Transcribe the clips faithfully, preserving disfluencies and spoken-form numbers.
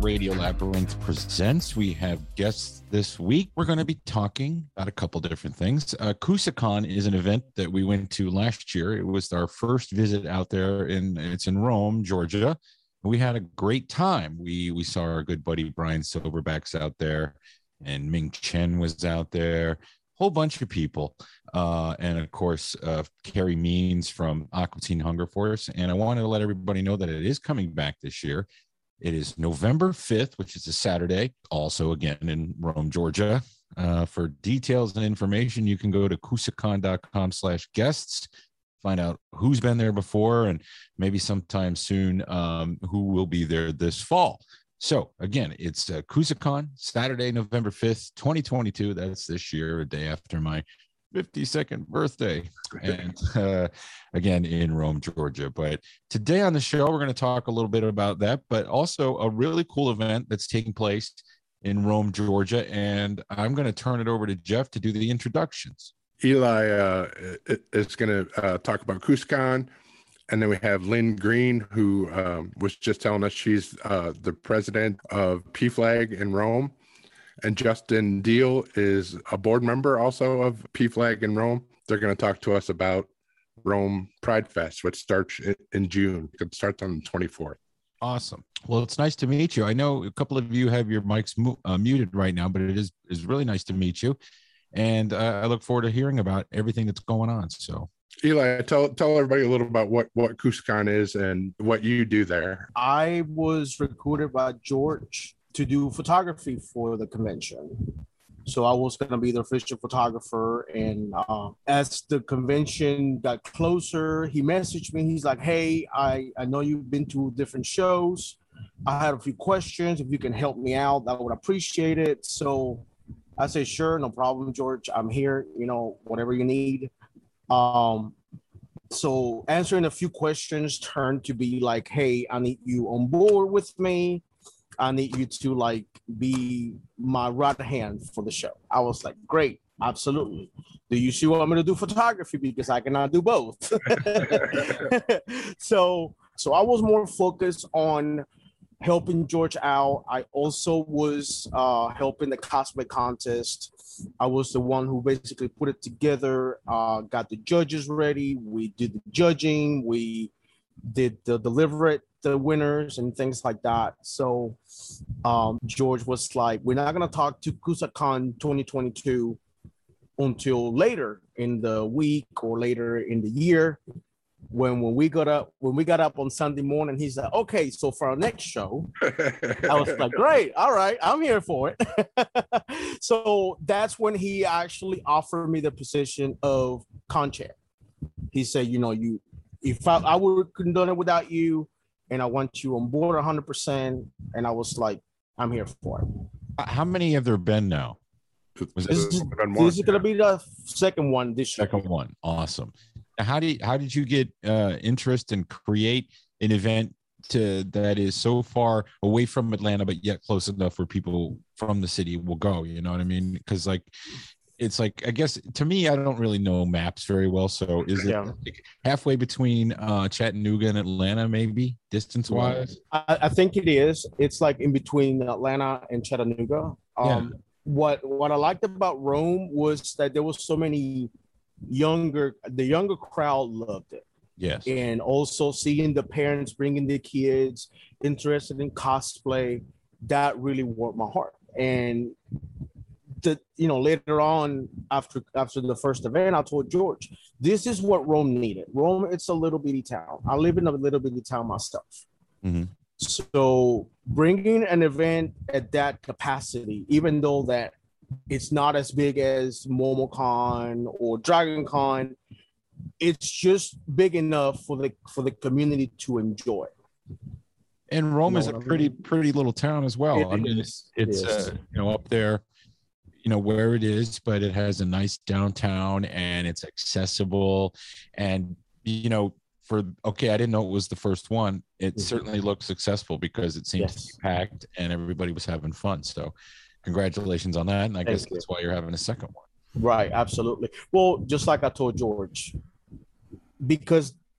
Radio Labyrinth presents. We have guests this week. We're going to be talking about a couple different things. Uh, KusaCon is an event that we went to last year. It was our first visit out there, in it's in Rome, Georgia. We had a great time. We we saw our good buddy Brian Silverbacks out there, and Ming Chen was out there. Whole bunch of people, uh, and of course, uh, Carrie Means from Aqua Teen Hunger Force. And I wanted to let everybody know that it is coming back this year. It is November fifth, which is a Saturday, also again in Rome, Georgia. Uh, for details and information, you can go to kusacon.com slash guests, find out who's been there before, and maybe sometime soon um, who will be there this fall. So again, it's uh, KusaCon, Saturday, November fifth, twenty twenty-two. That's this year, a day after my fifty-second birthday. And uh, again, in Rome, Georgia. But today on the show, we're going to talk a little bit about that, but also a really cool event that's taking place in Rome, Georgia. And I'm going to turn it over to Jeff to do the introductions. Eli uh, is going to uh, talk about KusaCon. And then we have Lynn Green, who um, was just telling us she's uh, the president of P FLAG in Rome. And Justin Deal is a board member also of P FLAG in Rome. They're going to talk to us about Rome Pride Fest, which starts in June. It starts on the twenty-fourth. Awesome. Well, it's nice to meet you. I know a couple of you have your mics mu- uh, muted right now, but it is, is really nice to meet you. And uh, I look forward to hearing about everything that's going on. So, Eli, tell tell everybody a little about what, what KusaCon is and what you do there. I was recruited by George to do photography for the convention. So I was going to be the official photographer. And uh, as the convention got closer, he messaged me. He's like, hey, I, I know you've been to different shows. I had a few questions. If you can help me out, I would appreciate it. So I say, sure, no problem, George. I'm here, you know, whatever you need. Um, so answering a few questions turned to be like, hey, I need you on board with me. I need you to like be my right hand for the show. I was like, great, absolutely. Do you see what I'm gonna do photography? Because I cannot do both. so, so I was more focused on helping George out. I also was uh, helping the cosplay contest. I was the one who basically put it together, uh, got the judges ready. We did the judging. We did the deliver it, the winners and things like that. So um, George was like, we're not going to talk to KusaCon twenty twenty-two until later in the week or later in the year. When when we got up when we got up on Sunday morning, he's like, okay, so for our next show, I was like, great, all right, I'm here for it. So that's when he actually offered me the position of con chair. He said, you know, you if I, I would couldn't done it without you, and I want you on board one hundred percent. And I was like, I'm here for it. How many have there been now? Was this, this, is, this is going to be the second one this year. Second one. Awesome. How do you, how did you get uh, interest and create an event to that is so far away from Atlanta, but yet close enough where people from the city will go? You know what I mean? Because like, it's like, I guess to me, I don't really know maps very well. So is it yeah. like halfway between uh, Chattanooga and Atlanta, maybe distance wise? I, I think it is. It's like in between Atlanta and Chattanooga. Um, yeah. What what I liked about Rome was that there was so many younger, the younger crowd loved it. Yes. And also seeing the parents bringing their kids interested in cosplay, that really warmed my heart. And the, you know, later on after after the first event, I told George, this is what Rome needed. Rome, it's a little bitty town. I live in a little bitty town myself. Mm-hmm. So bringing an event at that capacity, even though that it's not as big as MomoCon or DragonCon, it's just big enough for the for the community to enjoy. And Rome you know is a pretty I mean? pretty little town as well. It I mean, is. it's, it's uh, you know, up there, you know, where it is, but it has a nice downtown and it's accessible. And you know, for okay, I didn't know it was the first one. It mm-hmm. certainly looked successful because it seems yes. to be packed and everybody was having fun. So congratulations on that. And I Thank guess you. That's why you're having a second one. Right, absolutely. Well, just like I told George, because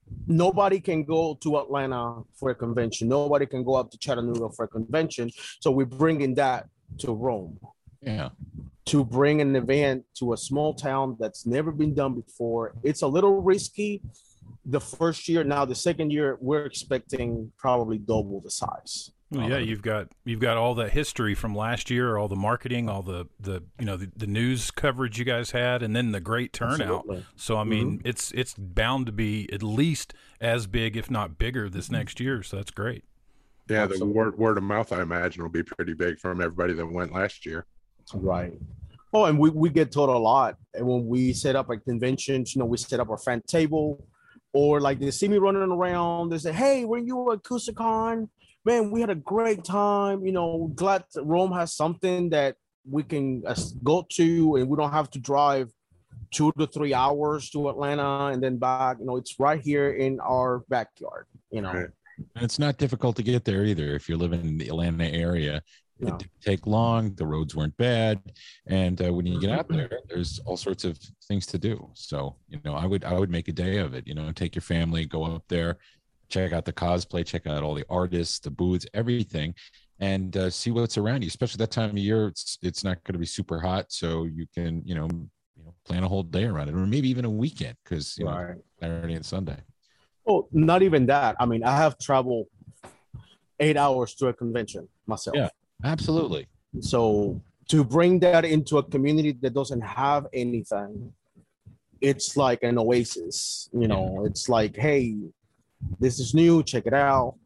nobody can go to Atlanta for a convention. Nobody can go up to Chattanooga for a convention. So we're bringing that to Rome. Yeah. To bring an event to a small town that's never been done before. It's a little risky the first year. Now the second year, we're expecting probably double the size. Well, yeah, you've got you've got all that history from last year, all the marketing, all the, the you know the, the news coverage you guys had, and then the great turnout. Absolutely. So I mean, mm-hmm. it's it's bound to be at least as big, if not bigger, this mm-hmm. next year. So that's great. Yeah, Absolutely. the word word of mouth, I imagine, will be pretty big from everybody that went last year. Right. Oh, and we, we get told a lot. And when we set up at conventions, you know, we set up our fan table, or like they see me running around, they say, "Hey, were you at CUSACon? Man, we had a great time. You know, glad Rome has something that we can uh, go to, and we don't have to drive two to three hours to Atlanta and then back. You know, it's right here in our backyard, you know." Right. And it's not difficult to get there either if you're living in the Atlanta area. It yeah. didn't take long. The roads weren't bad, and uh, when you get out there, there's all sorts of things to do. So, you know, I would I would make a day of it. You know, take your family, go up there, check out the cosplay, check out all the artists, the booths, everything, and uh, see what's around you. Especially that time of year, it's it's not going to be super hot, so you can you know you know plan a whole day around it, or maybe even a weekend, because you right. know Saturday and Sunday. Oh, not even that. I mean, I have traveled eight hours to a convention myself. Yeah. Absolutely. So to bring that into a community that doesn't have anything, it's like an oasis. You know, yeah. It's like, hey, this is new, check it out.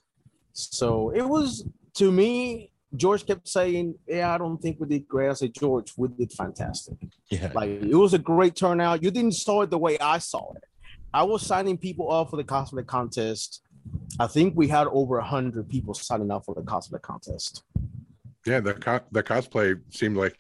So it was, to me, George kept saying, yeah, I don't think we did great. I said, George, we did fantastic. Yeah. Like, it was a great turnout. You didn't saw it the way I saw it. I was signing people up for the cosplay contest. I think we had over one hundred people signing up for the cosplay contest. Yeah, the co- the cosplay seemed like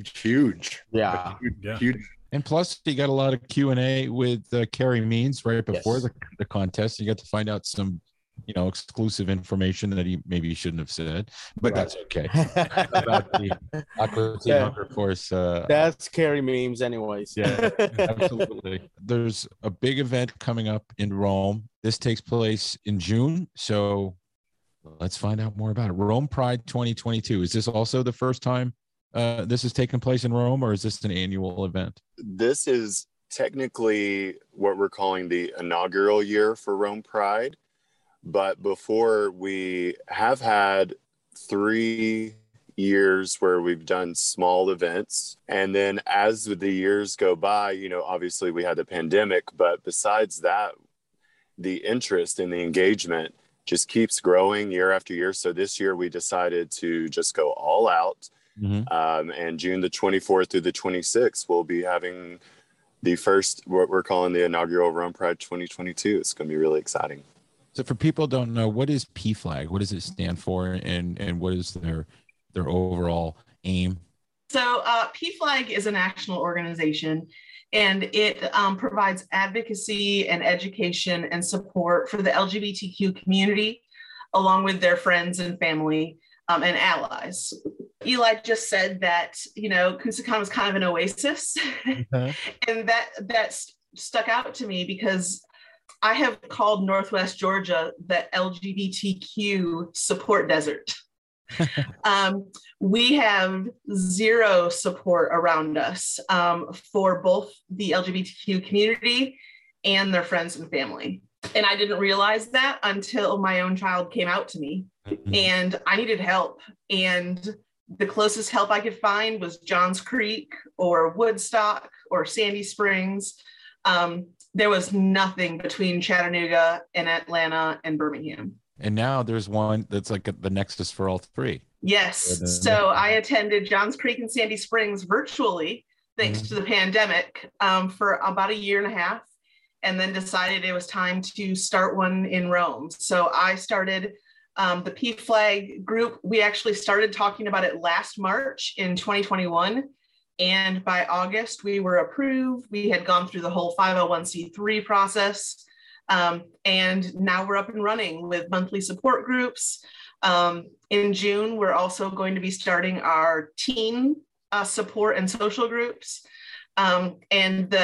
huge. Yeah, huge, yeah. huge. And plus, you got a lot of Q and A with uh, Carrie Means right before yes. the, the contest. You got to find out some, you know, exclusive information that he maybe shouldn't have said, but right. that's okay. About the Aqua Teen yeah. Hunger Force. Uh, that's Carrie Memes, anyways. Yeah, absolutely. There's a big event coming up in Rome. This takes place in June, so let's find out more about it. Rome Pride twenty twenty-two. Is this also the first time uh, this is taking place in Rome, or is this an annual event? This is technically what we're calling the inaugural year for Rome Pride. But before, we have had three years where we've done small events. And then as the years go by, you know, obviously we had the pandemic, but besides that, the interest and the engagement just keeps growing year after year. So this year we decided to just go all out. Mm-hmm. Um, and June the twenty-fourth through the twenty-sixth, we'll be having the first, what we're calling the inaugural Rome Pride twenty twenty-two. It's going to be really exciting. So for people who don't know, what is P FLAG? What does it stand for? And, and what is their, their overall aim? So uh, P FLAG is a national organization, and it um, provides advocacy and education and support for the L G B T Q community, along with their friends and family um, and allies. Eli just said that, you know, CUSACon was kind of an oasis. Okay. And that, that st- stuck out to me because I have called Northwest Georgia the L G B T Q support desert. um, we have zero support around us um, for both the L G B T Q community and their friends and family. And I didn't realize that until my own child came out to me, mm-hmm. and I needed help. And the closest help I could find was Johns Creek or Woodstock or Sandy Springs. Um, there was nothing between Chattanooga and Atlanta and Birmingham. And now there's one that's like the nexus for all three. Yes. So I attended Johns Creek and Sandy Springs virtually, thanks mm-hmm. to the pandemic, um, for about a year and a half, and then decided it was time to start one in Rome. So I started um, the P FLAG group. We actually started talking about it last March in twenty twenty-one. And by August, we were approved. We had gone through the whole five oh one c three process. Um, and now we're up and running with monthly support groups. Um, in June, we're also going to be starting our teen uh, support and social groups. Um, and the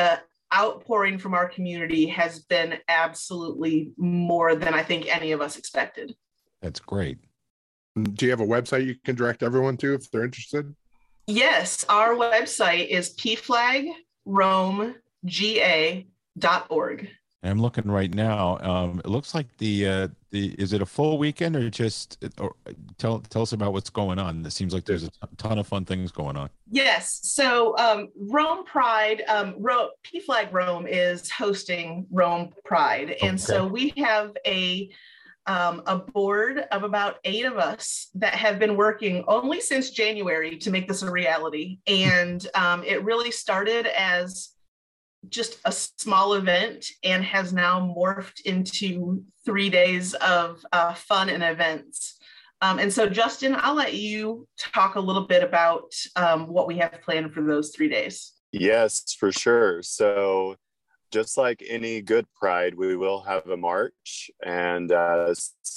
outpouring from our community has been absolutely more than I think any of us expected. That's great. Do you have a website you can direct everyone to if they're interested? Yes, our website is p flag rome g a dot org. I'm looking right now. Um, it looks like the uh, the is it a full weekend or just or tell tell us about what's going on? It seems like there's a ton of fun things going on. Yes. So um, Rome Pride, um, Ro- P Flag Rome is hosting Rome Pride, and Okay. so we have a um, a board of about eight of us that have been working only since January to make this a reality, and um, it really started as just a small event and has now morphed into three days of uh, fun and events. Um, and so, Justin, I'll let you talk a little bit about um, what we have planned for those three days. Yes, for sure. So just like any good pride, we will have a march. And uh,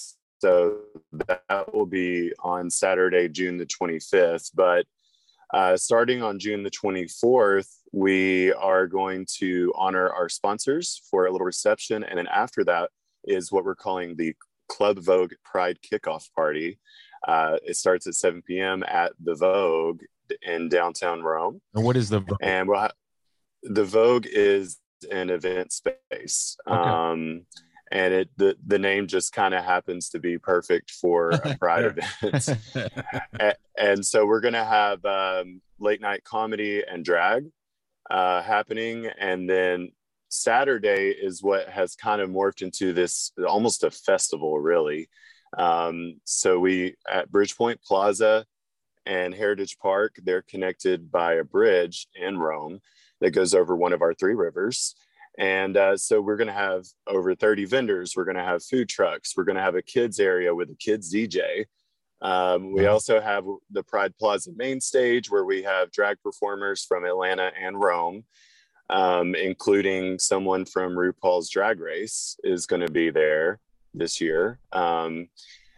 so that will be on Saturday, June the twenty-fifth. But Uh, starting on June the twenty-fourth, we are going to honor our sponsors for a little reception. And then after that is what we're calling the Club Vogue Pride Kickoff Party. Uh, it starts at seven p.m. at the Vogue in downtown Rome. And what is the Vogue? And we'll ha- the Vogue is an event space. Okay. Um, and it the, the name just kind of happens to be perfect for a Pride event. and, and so we're going to have um, late night comedy and drag uh, happening. And then Saturday is what has kind of morphed into this almost a festival, really. Um, so we at Bridgepoint Plaza and Heritage Park, they're connected by a bridge in Rome that goes over one of our three rivers. And uh, so we're going to have over thirty vendors. We're going to have food trucks. We're going to have a kids area with a kids D J. Um, we also have the Pride Plaza main stage where we have drag performers from Atlanta and Rome, um, including someone from RuPaul's Drag Race is going to be there this year. Um,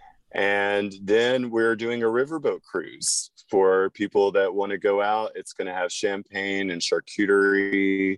and then we're doing a riverboat cruise for people that want to go out. It's going to have champagne and charcuterie.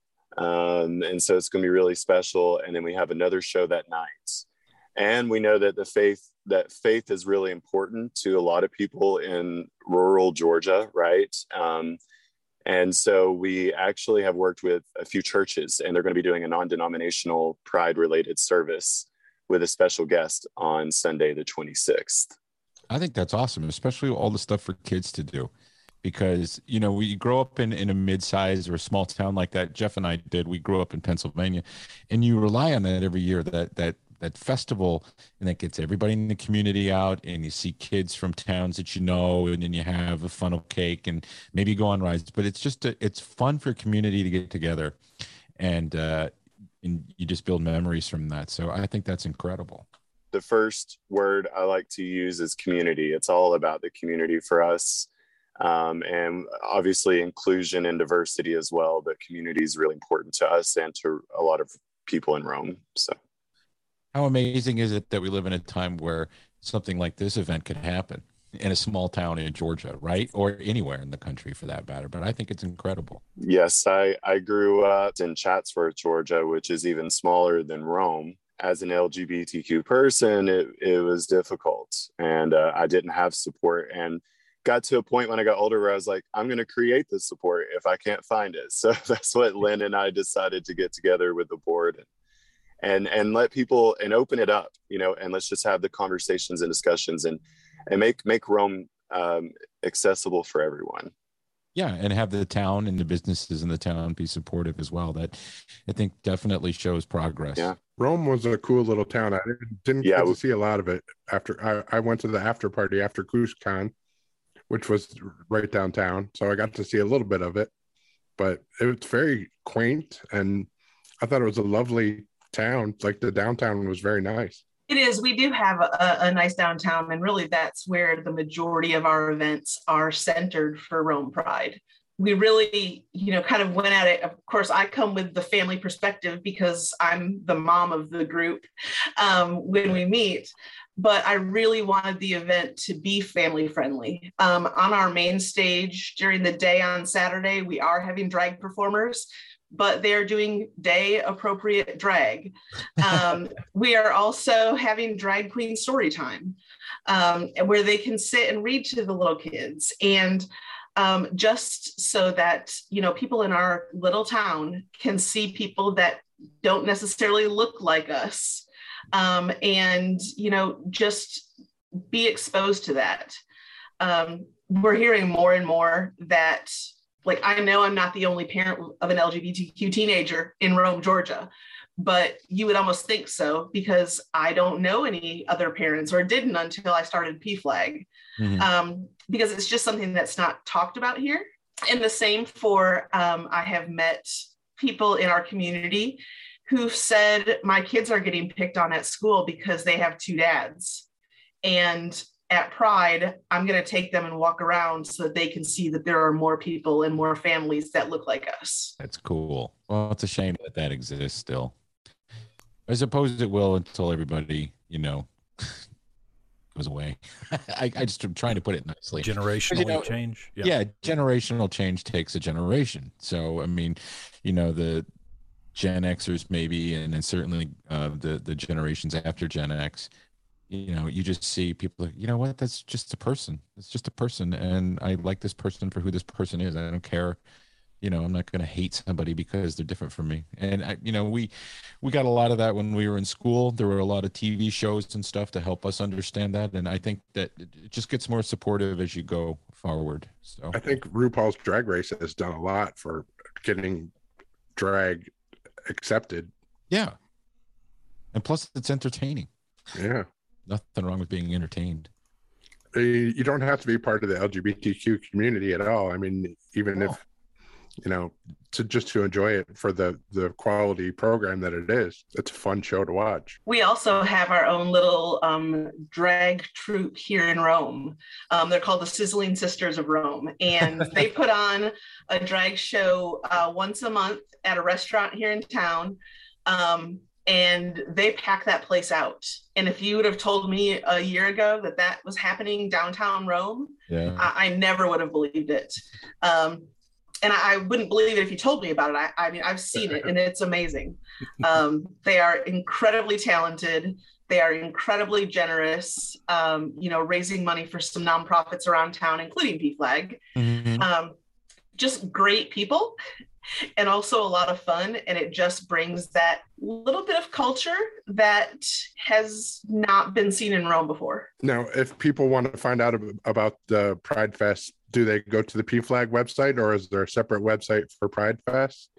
Um, and so it's going to be really special. And then we have another show that night. And we know that the faith, that faith is really important to a lot of people in rural Georgia, right? Um, and so we actually have worked with a few churches, and they're going to be doing a non-denominational Pride-related service with a special guest on Sunday, the twenty-sixth. I think that's awesome, especially all the stuff for kids to do. Because, you know, we grow up in, in a mid-size or a small town like that. Jeff and I did. We grew up in Pennsylvania, and you rely on that every year, that that that festival, and that gets everybody in the community out, and you see kids from towns that you know, and then you have a funnel cake and maybe go on rides. But it's just a, it's fun for community to get together, and uh, and you just build memories from that. So I think that's incredible. The first word I like to use is community. It's all about the community for us. Um, and obviously inclusion and diversity as well, but community is really important to us and to a lot of people in Rome. So how amazing is it that we live in a time where something like this event could happen in a small town in Georgia, right? Or anywhere in the country for that matter. But I think it's incredible. Yes, I, I grew up in Chatsworth, Georgia, which is even smaller than Rome. As an L G B T Q person, it, it was difficult, and uh, I didn't have support, and got to a point when I got older where I was like, I'm going to create this support if I can't find it. So that's what Lynn and I decided to get together with the board and, and, and let people and open it up, you know, and let's just have the conversations and discussions and, and make, make Rome um, accessible for everyone. Yeah. And have the town and the businesses in the town be supportive as well. That I think definitely shows progress. Yeah. Rome was a cool little town. I didn't, didn't Yeah, get to we, see a lot of it after I, I went to the after party after CoosCon, which was right downtown. So I got to see a little bit of it, but it was very quaint, and I thought it was a lovely town. Like the downtown was very nice. It is. We do have a, a nice downtown, and really that's where the majority of our events are centered for Rome Pride. We really, you know, kind of went at it. Of course, I come with the family perspective because I'm the mom of the group um, when we meet. But I really wanted the event to be family friendly. Um, on our main stage during the day on Saturday, we are having drag performers, but they're doing day appropriate drag. Um, we are also having drag queen story time, um, where they can sit and read to the little kids. And um, just so that, you know, people in our little town can see people that don't necessarily look like us, um, and, you know, just be exposed to that. Um, we're hearing more and more that, like, I know I'm not the only parent of an L G B T Q teenager in Rome, Georgia, but you would almost think so, because I don't know any other parents, or didn't until I started P FLAG, mm-hmm. um, because it's just something that's not talked about here. And the same for, um, I have met people in our community who've said, my kids are getting picked on at school because they have two dads. And at Pride, I'm going to take them and walk around so that they can see that there are more people and more families that look like us. That's cool. Well, it's a shame that that exists still. I suppose it will until everybody, you know, goes away. I, I just am trying to put it nicely. Generational, you know, change. Yeah. yeah, generational change takes a generation. So, I mean, you know, the Gen Xers maybe, and then certainly uh, the, the generations after Gen X, you know, you just see people like, you know what, that's just a person. It's just a person. And I like this person for who this person is. I don't care. You know, I'm not going to hate somebody because they're different from me. And, I, you know, we we got a lot of that when we were in school. There were a lot of T V shows and stuff to help us understand that. And I think that it just gets more supportive as you go forward. So I think RuPaul's Drag Race has done a lot for getting drag accepted. Yeah. And plus, it's entertaining. Yeah. Nothing wrong with being entertained. You don't have to be part of the L G B T Q community at all. I mean, even oh. if, you know, to just to enjoy it for the the quality program that it is, it's a fun show to watch. We also have our own little um, drag troupe here in Rome. Um, they're called the Sizzling Sisters of Rome, and they put on a drag show uh, once a month at a restaurant here in town. Um, And they pack that place out. And if you would have told me a year ago that that was happening downtown Rome, yeah. I, I never would have believed it. Um, and I, I wouldn't believe it if you told me about it. I, I mean, I've seen it, and it's amazing. Um, they are incredibly talented. They are incredibly generous, um, you know, raising money for some nonprofits around town, including P FLAG. Mm-hmm. Um, just great people. And also a lot of fun, and it just brings that little bit of culture that has not been seen in Rome before. Now, if people want to find out about the Pride Fest, do they go to the P FLAG website, or is there a separate website for Pride Fest?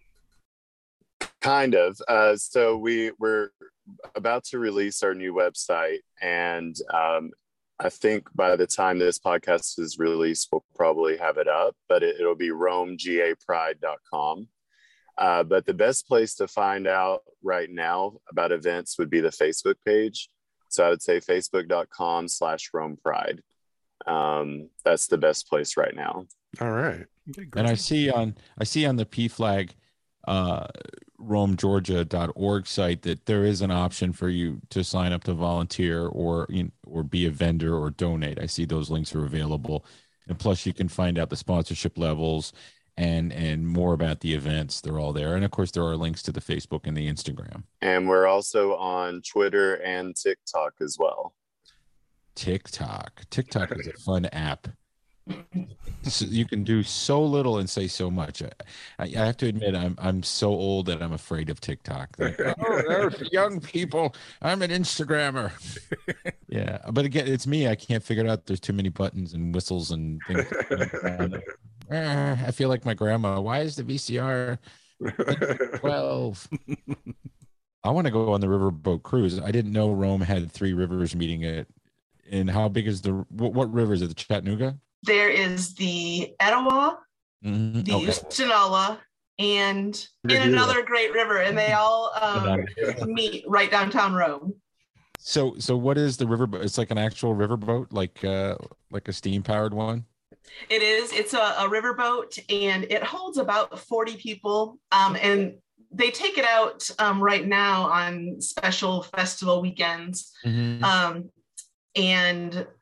Kind of. Uh, so we, we're about to release our new website, and um, I think by the time this podcast is released, we'll probably have it up, but it, it'll be rome g a pride dot com. Uh, but the best place to find out right now about events would be the Facebook page. So I would say facebook.com slash Rome Pride. Um, that's the best place right now. All right. Okay, and I see on, I see on the P FLAG uh, rome georgia dot org site that there is an option for you to sign up to volunteer or you know, or be a vendor or donate. I see those links are available, and plus you can find out the sponsorship levels and and more about the events. They're all there, and of course there are links to the Facebook and the Instagram. And we're also on Twitter and TikTok as well. TikTok, TikTok is a fun app. So you can do so little and say so much. I, I have to admit, I'm I'm so old that I'm afraid of TikTok. Like, oh, there's young people. I'm an Instagrammer. Yeah, but again, it's me. I can't figure it out. There's too many buttons and whistles and things. And, uh, I feel like my grandma. Why is the V C R twelve? I want to go on the riverboat cruise. I didn't know Rome had three rivers meeting it. And how big is the what, what river is it? The Chattanooga? There is the Etowah, mm-hmm. the okay. Ustinala, and in another great river, and they all um, meet right downtown Rome. So, so what is the riverboat? It's like an actual riverboat, like uh, like a steam powered one. It is. It's a, a riverboat, and it holds about forty people. Um, and they take it out um, right now on special festival weekends. Mm-hmm. Um, and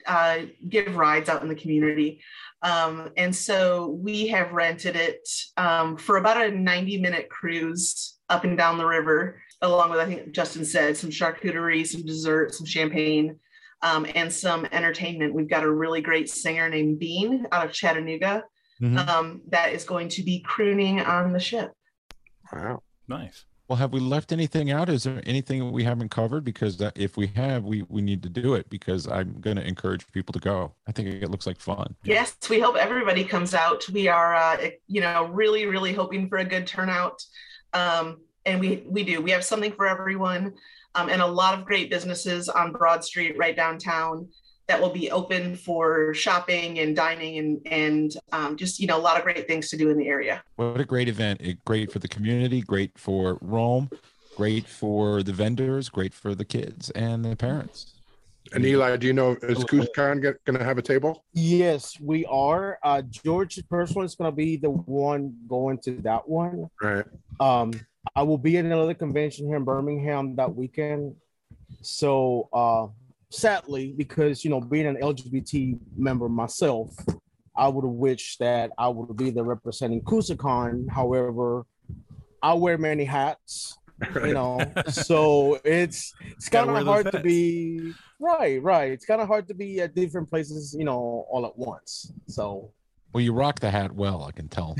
uh, give rides out in the community. Um, and so we have rented it um, for about a ninety minute cruise up and down the river, along with, I think Justin said, some charcuterie, some dessert, some champagne, um, and some entertainment. We've got a really great singer named Bean out of Chattanooga mm-hmm. um, that is going to be crooning on the ship. Wow. Nice. Well, have we left anything out? Is there anything we haven't covered? Because if we have, we, we need to do it, because I'm going to encourage people to go. I think it looks like fun. Yes, we hope everybody comes out. We are, uh, you know, really, really hoping for a good turnout. Um, and we, we do. We have something for everyone, um, and a lot of great businesses on Broad Street right downtown that will be open for shopping and dining and, and um, just, you know, a lot of great things to do in the area. What a great event. It, great for the community, great for Rome, great for the vendors, great for the kids and the parents. And Eli, do you know, is CoosCon going to have a table? Yes, we are. Uh, George's first one is going to be the one going to that one. Right. Um, I will be at another convention here in Birmingham that weekend. So, uh, sadly, because, you know, being an L G B T member myself, I would have wished that I would be there representing CoosCon. However, I wear many hats, you know, so it's it's kind of hard to be right, right. It's kind of hard to be at different places, you know, all at once. So, well, you rock the hat well, I can tell.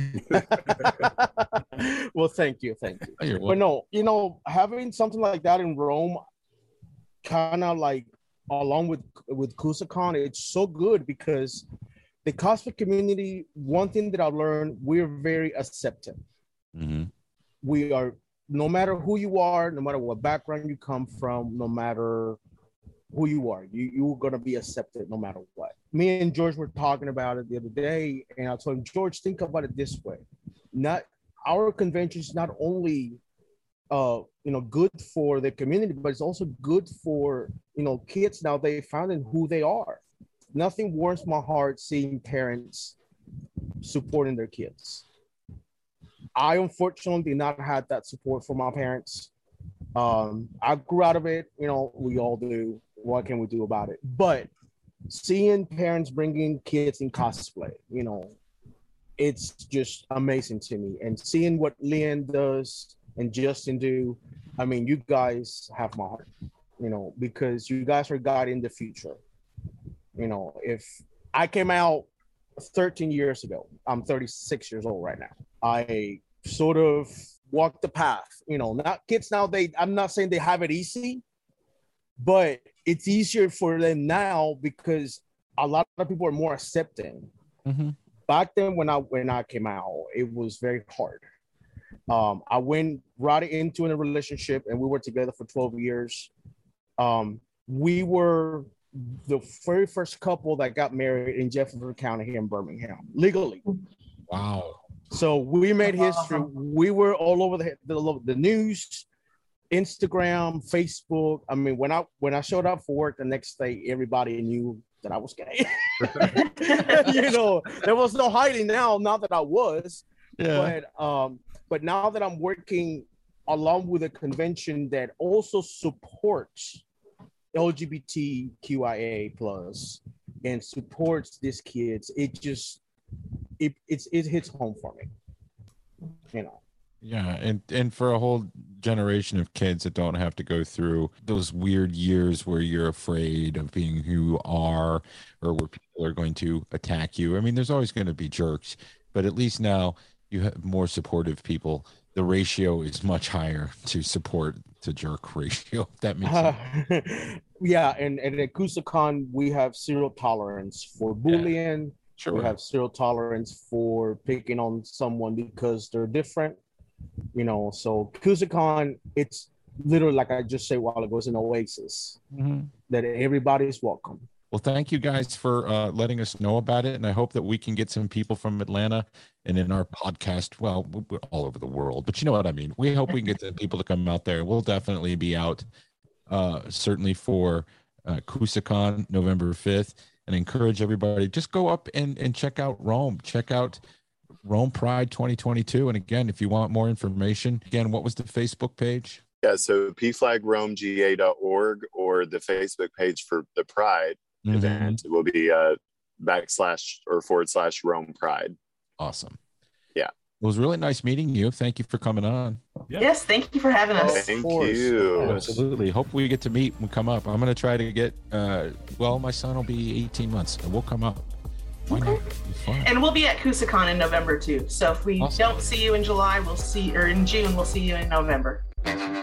Well, thank you, thank you. Oh, you're but no, you know, having something like that in Rome, kind of like, along with with CoosCon, it's so good because the cosplay community, one thing that I've learned, we're very accepting. Mm-hmm. We are, no matter who you are, no matter what background you come from, no matter who you are, you, you're going to be accepted no matter what. Me and George were talking about it the other day, and I told him, George, think about it this way. Not our convention is not only uh, you know, good for the community, but it's also good for, you know, kids now. They found in who they are. Nothing warms my heart seeing parents supporting their kids. I unfortunately did not have that support from my parents. Um, I grew out of it, you know, we all do. What can we do about it? But seeing parents bringing kids in cosplay, you know, it's just amazing to me. And seeing what Leanne does and Justin do, I mean, you guys have my heart, you know, because you guys are guiding the future. You know, if I came out thirteen years ago, I'm thirty-six years old right now. I sort of walked the path, you know, not kids now, they, I'm not saying they have it easy, but it's easier for them now because a lot of people are more accepting. Mm-hmm. Back then when I, when I came out, it was very hard. Um, I went right into a relationship and we were together for twelve years. Um, we were the very first couple that got married in Jefferson County here in Birmingham, legally. Wow. So we made history. We were all over the, the, the news, Instagram, Facebook. I mean, when I when I showed up for work the next day, everybody knew that I was gay. You know, there was no hiding now, not that I was. Yeah. But um, but now that I'm working along with a convention that also supports L G B T Q I A plus and supports these kids, it just it it's it hits home for me. You know. Yeah, and and for a whole generation of kids that don't have to go through those weird years where you're afraid of being who you are or where people are going to attack you. I mean, there's always going to be jerks, but at least now you have more supportive people. The ratio is much higher to support to jerk ratio. That makes sense. Uh, yeah, and, and at CoosCon, we have zero tolerance for bullying. Yeah, sure. We have zero tolerance for picking on someone because they're different. You know, so CoosCon, it's literally, like I just said a while ago, it's an oasis mm-hmm. that everybody's welcome. Well, thank you guys for uh, letting us know about it. And I hope that we can get some people from Atlanta and in our podcast. Well, we're all over the world, but you know what I mean? We hope we can get the people to come out there. We'll definitely be out uh, certainly for uh, CoosCon November fifth, and encourage everybody, just go up and, and check out Rome. Check out Rome Pride twenty twenty-two. And again, if you want more information, again, what was the Facebook page? Yeah, so p flag rome g a dot org or the Facebook page for the Pride. Mhm. event. It will be uh, backslash or forward slash Rome Pride. Awesome. Yeah. It was really nice meeting you. Thank you for coming on. Yeah. Yes, thank you for having us. Thank course. you. Absolutely. Hope we get to meet and come up. I'm going to try to get, uh, well, my son will be eighteen months, and we'll come up. Why not? It'll be fun. And we'll be at KusaCon in November too. So if we Awesome. don't see you in July, we'll see, or in June, we'll see you in November.